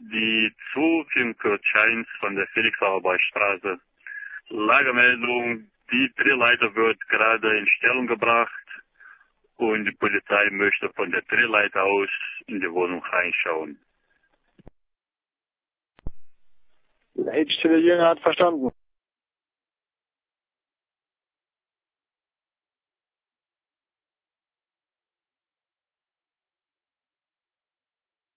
die Zug in Kürtscheins von der Felix-Sauerbach-Straße. Lagemeldung, die Drehleiter wird gerade in Stellung gebracht und die Polizei möchte von der Drehleiter aus in die Wohnung reinschauen. Leitstelle Jünger hat verstanden.